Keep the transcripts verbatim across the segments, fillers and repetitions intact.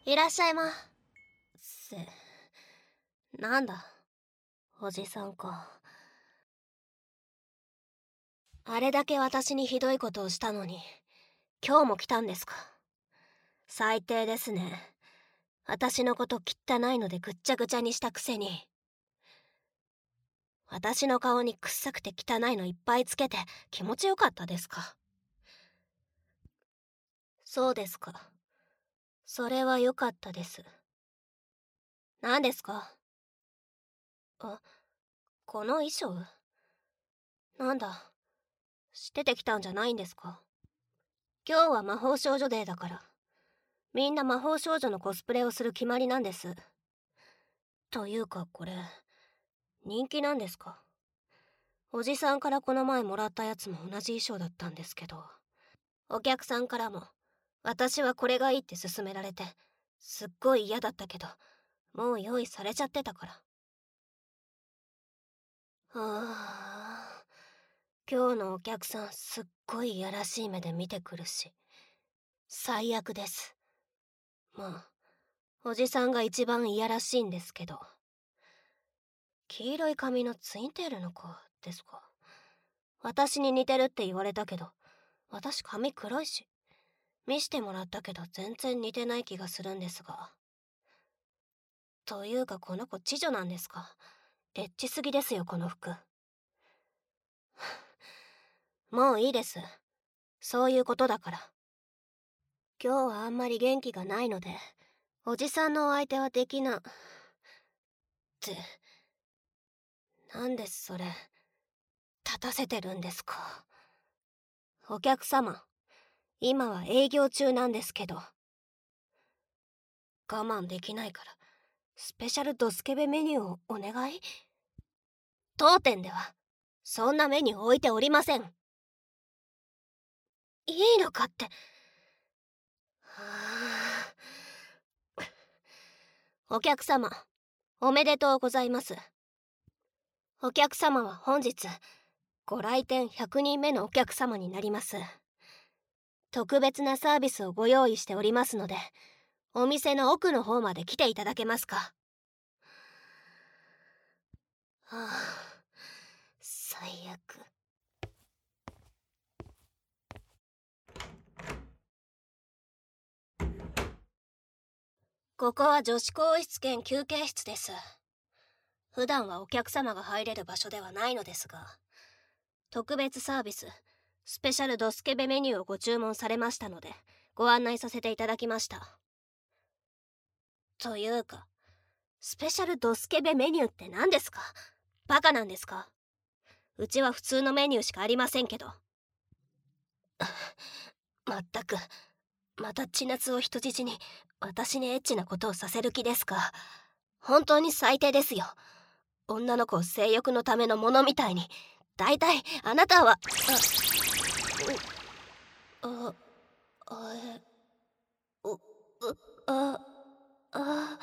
いらっしゃいませ。なんだ、おじさんか。あれだけ私にひどいことをしたのに今日も来たんですか。最低ですね。私のこと汚いのでぐっちゃぐちゃにしたくせに。私の顔に臭くて汚いのいっぱいつけて気持ちよかったですか。そうですか。それは良かったです。何ですか。あ、この衣装なんだ、知っててきたんじゃないんですか。今日は魔法少女デーだからみんな魔法少女のコスプレをする決まりなんです。というかこれ人気なんですか。おじさんからこの前もらったやつも同じ衣装だったんですけど、お客さんからも私はこれがいいって勧められてすっごい嫌だったけど、もう用意されちゃってたから。はあ、今日のお客さんすっごいいやらしい目で見てくるし最悪です。まあおじさんが一番いやらしいんですけど。黄色い髪のツインテールの子ですか。私に似てるって言われたけど私髪黒いし、見してもらったけど全然似てない気がするんですが。というかこの子知女なんですか。エッチすぎですよこの服。もういいです、そういうことだから。今日はあんまり元気がないのでおじさんのお相手はできなってなんですそれ。立たせてるんですか。お客様、今は営業中なんですけど。我慢できないからスペシャルドスケベメニューをお願い。当店ではそんなメニュー置いておりません。いいのかって。はあ、お客様おめでとうございます。お客様は本日ご来店ひゃくにんめのお客様になります。特別なサービスをご用意しておりますのでお店の奥の方まで来ていただけますか。はあ、最悪。ここは女子更衣室兼休憩室です。普段はお客様が入れる場所ではないのですが、特別サービススペシャルドスケベメニューをご注文されましたのでご案内させていただきました。というかスペシャルドスケベメニューって何ですか。バカなんですか。うちは普通のメニューしかありませんけど。まったく、また千夏を人質に私にエッチなことをさせる気ですか。本当に最低ですよ。女の子を性欲のためのものみたいに。だいたいあなたはあああえううああ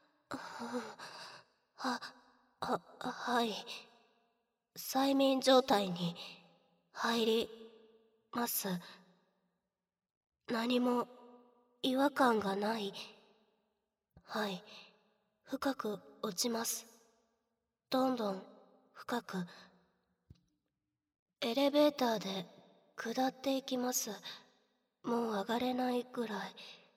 はははい催眠状態に入ります。何も違和感がない。はい、深く落ちます。どんどん深く。エレベーターで下っていきます。もう上がれないぐらい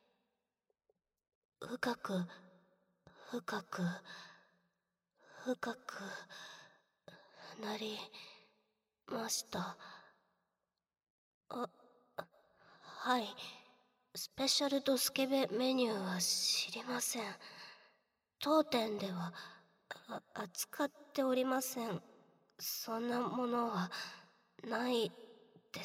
深く深く深くなりました。あ、はい、スペシャルドスケベメニューは知りません。当店では扱っておりません。そんなものはないです。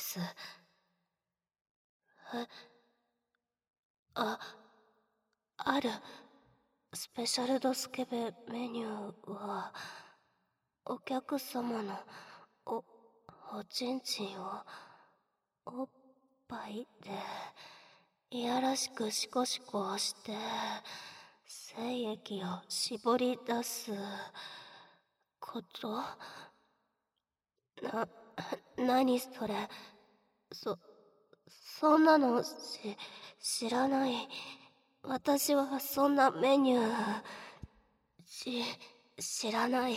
え、あ、ある。スペシャルドスケベメニューはお客様のおおちんちんをおっぱいでいやらしくシコシコして精液を絞り出すこと。な、何それ。そ、そんなのし、知らない。 私はそんなメニューし知らない。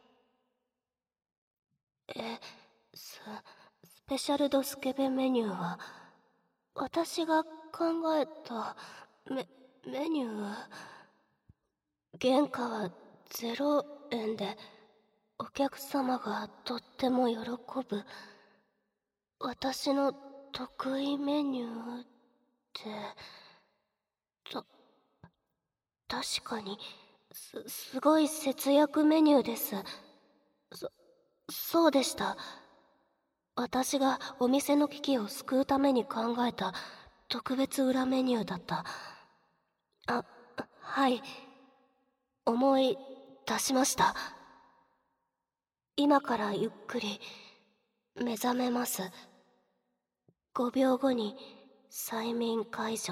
えススペシャルドスケベメニューは私が考えたメメニュー。原価はゼロえんでお客様がとっても喜ぶ私の得意メニューってた確かにすすごい節約メニューです。そそうでした。私がお店の危機を救うために考えた特別裏メニューだった。あ、はい、思い出しました。今からゆっくり目覚めます。ごびょうごに催眠解除。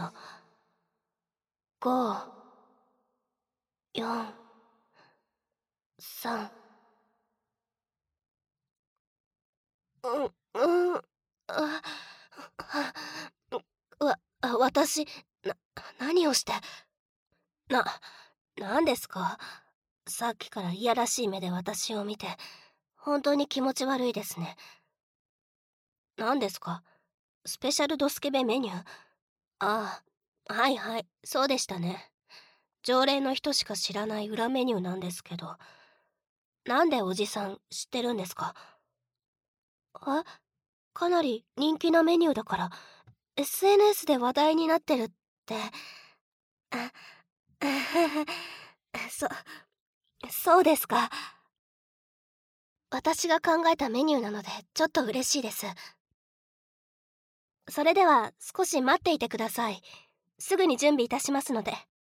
ご、よん、さん。うん、うん、あ、わ、私、な、何をして。な、何ですか？さっきからいやらしい目で私を見て、本当に気持ち悪いですね。何ですか？スペシャルドスケベメニュー？ああ、はいはい、そうでしたね。常連の人しか知らない裏メニューなんですけど、なんでおじさん知ってるんですか？え、かなり人気なメニューだから、エスエヌエス で話題になってるって。あ、そ、そうですか。私が考えたメニューなのでちょっと嬉しいです。それでは少し待っていてください。すぐに準備いたしますので。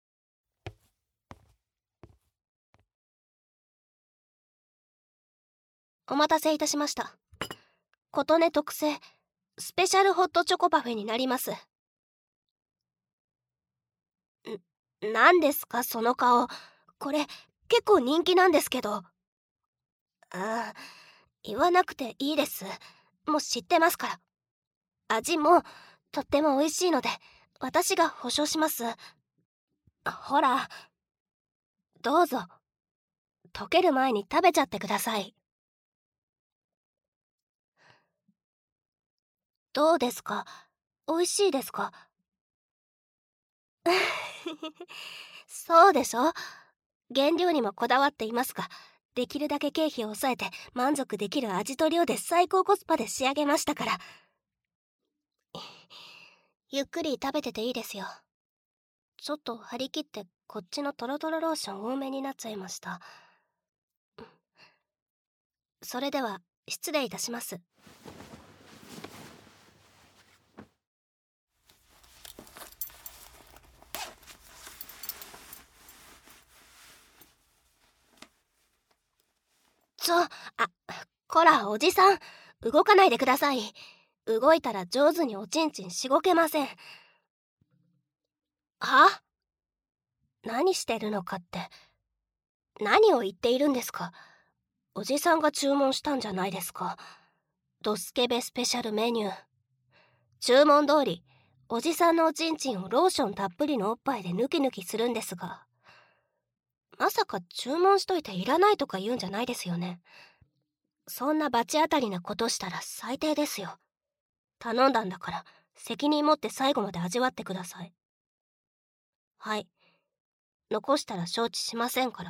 お待たせいたしました。琴音特製スペシャルホットチョコパフェになります。ん、何ですかその顔。これ結構人気なんですけど。ああ、言わなくていいです。もう知ってますから。味もとっても美味しいので私が保証します。ほら、どうぞ。溶ける前に食べちゃってください。どうですか？美味しいですか？そうでしょ？原料にもこだわっていますが、できるだけ経費を抑えて満足できる味と量で最高コスパで仕上げましたから。ゆっくり食べてていいですよ。ちょっと張り切ってこっちのトロトロローション多めになっちゃいました。それでは失礼いたします。ちょ、あ、こらおじさん、動かないでください。動いたら上手におちんちんしごけません。は？何してるのかって。何を言っているんですか？おじさんが注文したんじゃないですか。ドスケベスペシャルメニュー。注文通りおじさんのおちんちんをローションたっぷりのおっぱいでヌキヌキするんですが、まさか注文しといていらないとか言うんじゃないですよね。そんな罰当たりなことしたら最低ですよ。頼んだんだから責任持って最後まで味わってください。はい、残したら承知しませんから。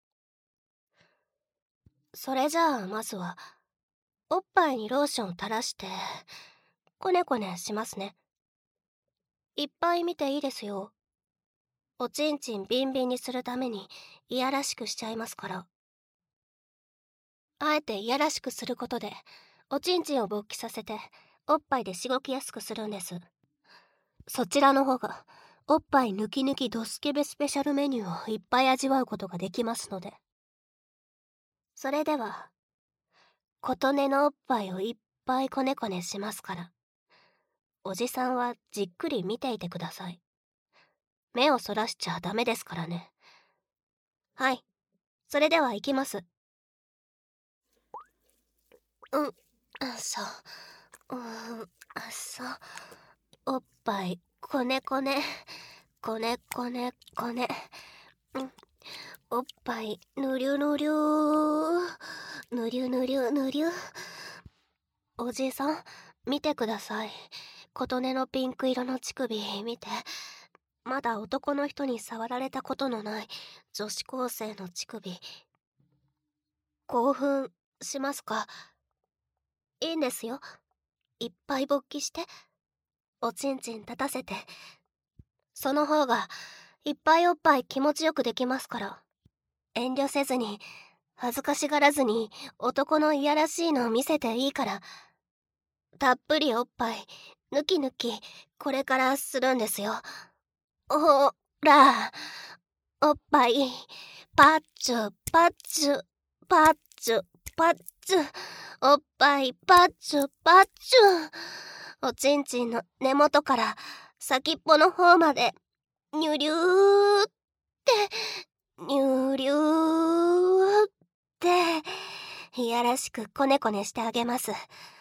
それじゃあまずはおっぱいにローションを垂らしてこねこねしますね。いっぱい見ていいですよ。おちんちんビンビンにするためにいやらしくしちゃいますから。あえていやらしくすることでおちんちんを勃起させておっぱいでしごきやすくするんです。そちらの方がおっぱい抜き抜きドスケベスペシャルメニューをいっぱい味わうことができますので。それでは琴音のおっぱいをいっぱいこねこねしますから、おじさんはじっくり見ていてください。目をそらしちゃダメですからね。はい、それでは行きます。うん、そう、うん、そう、おっぱいこねこねこねこねこね。うん。おっぱいぬりゅぬりゅー。ぬりゅぬりゅぬりゅ。おじさん、見てください。琴音のピンク色の乳首見て。まだ男の人に触られたことのない女子高生の乳首。興奮しますか？いいんですよ。いっぱい勃起して、おちんちん立たせて。その方がいっぱいおっぱい気持ちよくできますから。遠慮せずに、恥ずかしがらずに男のいやらしいのを見せていいから。たっぷりおっぱいぬきぬきこれからするんですよ。ほら、おっぱいパッチュパッチュパッチュパッチュ、おっぱいパッチュパッチュ、おちんちんの根元から先っぽの方までニュリューってニュリューっていやらしくコネコネしてあげます。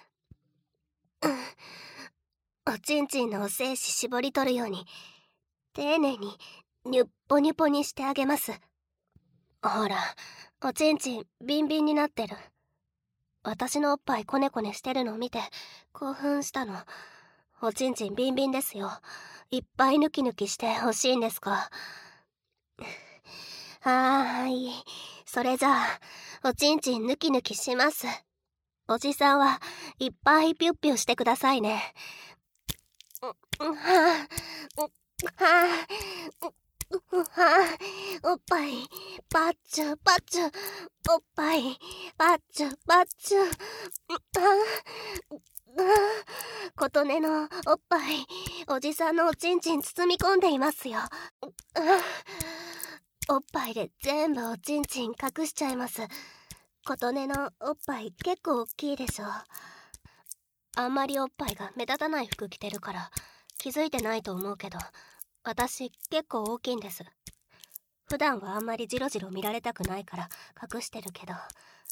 おちんちんのお精子絞り取るように丁寧にニュッポニュポにしてあげます。ほら、おちんちんビンビンになってる。私のおっぱいコネコネしてるのを見て興奮したの。おちんちんビンビンですよ。いっぱいヌキヌキしてほしいんですか？はーい、それじゃあおちんちんヌキヌキします。おじさんはいっぱいピュッピュしてくださいね。はあ、はあ、はあ、おっぱいパッチュパッチュ、おっぱいパッチュパッチュ、ああ、琴音のおっぱいおじさんのおちんちん包み込んでいますよ。おっぱいで全部おちんちん隠しちゃいます。琴音のおっぱい結構大きいでしょ。あんまりおっぱいが目立たない服着てるから気づいてないと思うけど、私結構大きいんです。普段はあんまりジロジロ見られたくないから隠してるけど、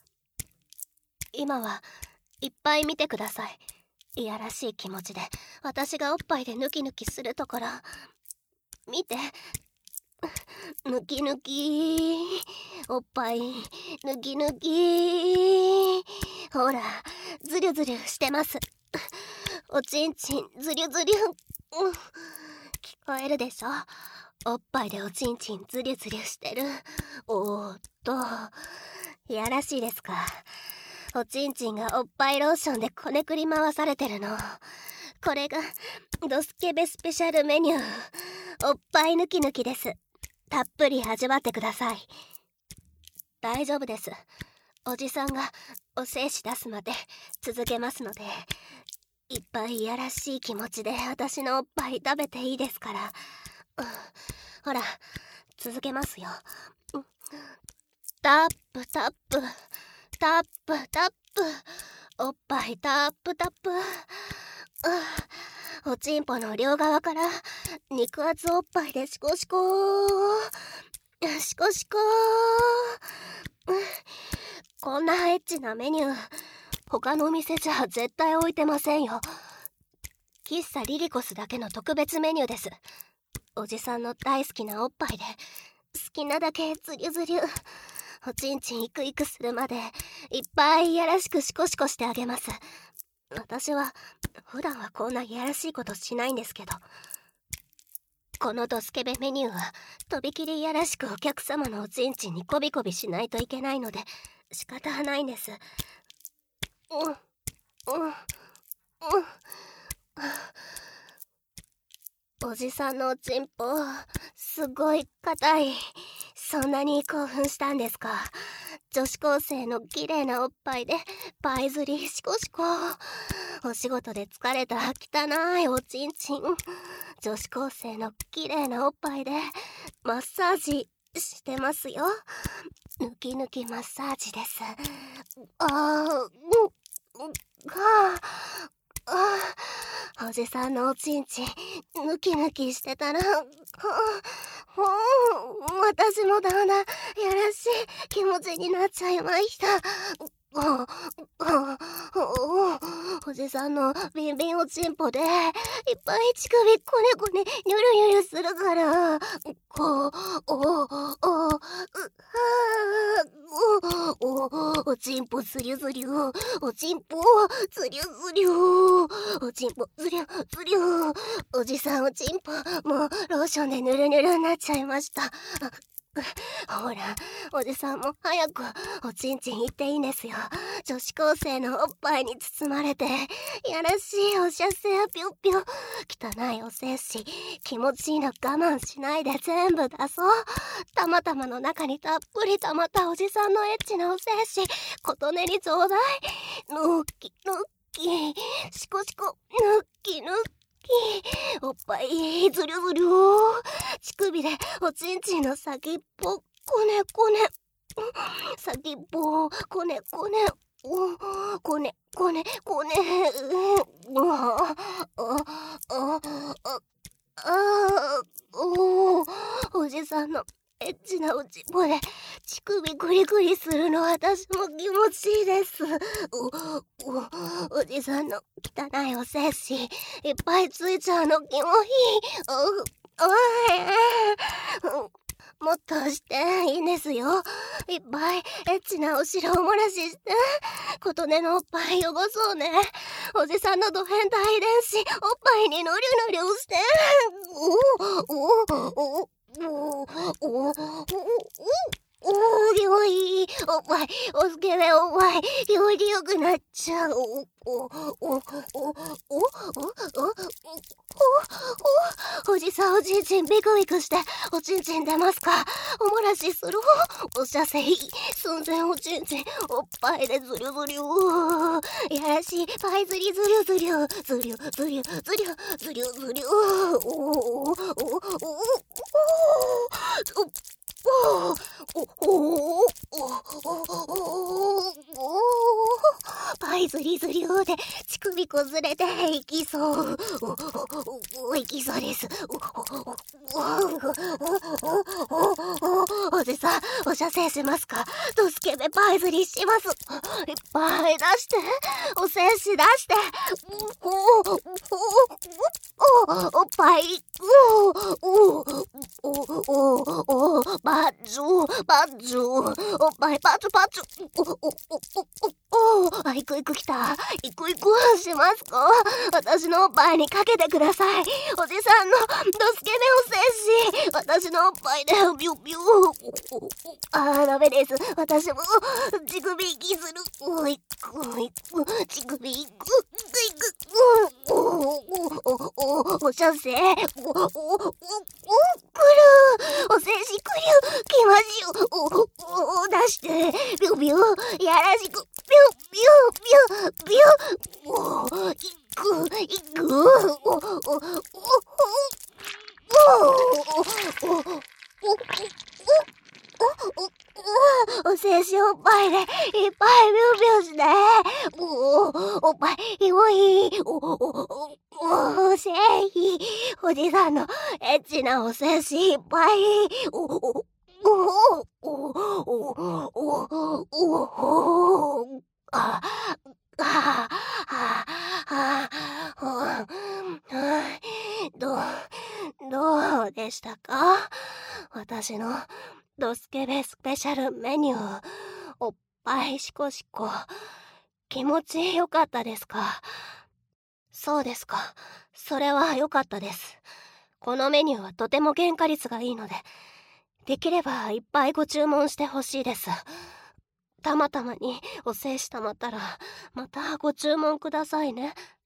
今はいっぱい見てください。いやらしい気持ちで私がおっぱいでヌキヌキするところ見て。ぬきぬきおっぱいぬきぬき、ほらズリュズリュしてます。おちんちんズリュズリュ、うん、聞こえるでしょ？おっぱいでおちんちんズリュズリュしてる。おーっと、いやらしいですか？おちんちんがおっぱいローションでこねくり回されてるの。これがドスケベスペシャルメニュー、おっぱいぬきぬきです。たっぷり味わってください。大丈夫です。おじさんがお精子出すまで続けますので、いっぱいいやらしい気持ちで私のおっぱい食べていいですから。うん、ほら続けますよ。うん、タップタップタップタップ、おっぱいタップタップ、おちんぽの両側から肉厚おっぱいでシコシコーシコシコー、こんなエッチなメニュー他のお店じゃ絶対置いてませんよ。喫茶リリコスだけの特別メニューです。おじさんの大好きなおっぱいで好きなだけズリュズリュ、おちんちんイクイクするまでいっぱいいやらしくシコシコしてあげます。私は普段はこんないやらしいことしないんですけど、このドスケベメニューはとびきりいやらしくお客様のおちんちんにコビコビしないといけないので仕方ないんです。うんうんうん、おじさんのおちんぽすごい硬い。そんなに興奮したんですか？女子高生の綺麗なおっぱいでパイ釣りシコシコ、お仕事で疲れた汚いおちんちん、女子高生の綺麗なおっぱいでマッサージしてますよ。ぬきぬきマッサージです。あー、うん、はあ、あ、おじさんのおちんちんぬきぬきしてたら、はあ、私もだんだんやらしい気持ちになっちゃいました。 あああおじさんのビンビンおちんぽでいっぱい乳首こねこねニュルニュルするからこうおおおうはおおおちんぽずりゅずりゅおちんぽずりゅずりゅおちんぽずりゅずりゅおじさんおちんぽもうローションでヌルヌルになっちゃいました。ほらおじさんも早くおちんちん行っていいんですよ。女子高生のおっぱいに包まれてやらしいおしゃせやぴょぴょ汚いお精子気持ちいいの我慢しないで全部出そう。たまたまの中にたっぷり溜まったおじさんのエッチなお精子ことねにちょうだい。ぬっきぬっきしこしこぬっきぬっきおっぱいずりゅずりゅ乳首でおちんちんの先っぽこねこね先っぽこねこねこねこねこねああああおおじさんのエッチなおちんぽで乳首グリグリするの私も気持ちいいです。おおおじさんの汚いお精子いっぱいついちゃうの気もいい。おおもっとしていいんですよ。いっぱいエッチなお汁を漏らしして琴音のおっぱい汚そうね。おじさんのド変態遺伝子おっぱいにぬりぬりしておおおおおおおおおいおっぱいおすけべおっぱいよりよくなっちゃう。おおおおおおおおおじさんおちんちんビクビクしておちんちん出ますか。おもらしするおしゃせい寸前おちんちんおっぱいでずりゅずりゅやらしいパイずりずりゅずりゅずりゅずりゅずりゅずりゅずりゅおおおおおおおおパイズリズリューで乳首こずれていきそうおいきそうです。おじさんお射精しますか。ドスケベパイズリします。いっぱい出してお精子出しておっぱいおおおおバッジュバッジュおっぱいパチュパチュおおおおおあいくいくきたいくいくしますか。私のおっぱいにかけてください。おじさんのドスケベお精子私のおっぱいでビュビュあーダメです。私も乳首息するおいくいく乳首いくいくおおおおおしゃせおおおおくるお精子くりゅきましゅおお出してビュビュやらしくビュビュビュビュおいくいくおおおおおおおお精子おっぱいでいっぱいビュービューしておおおっぱいよいおおお精子おじさんのエッチなお精子いっぱいおおおおおおおおあああああどうどうでしたか。私のドスケベスペシャルメニューおっぱいシコシコ気持ちよかったですか。そうですか。それは良かったです。このメニューはとても原価率がいいのでできればいっぱいご注文してほしいです。たまたまにお精子たまったらまたご注文くださいね。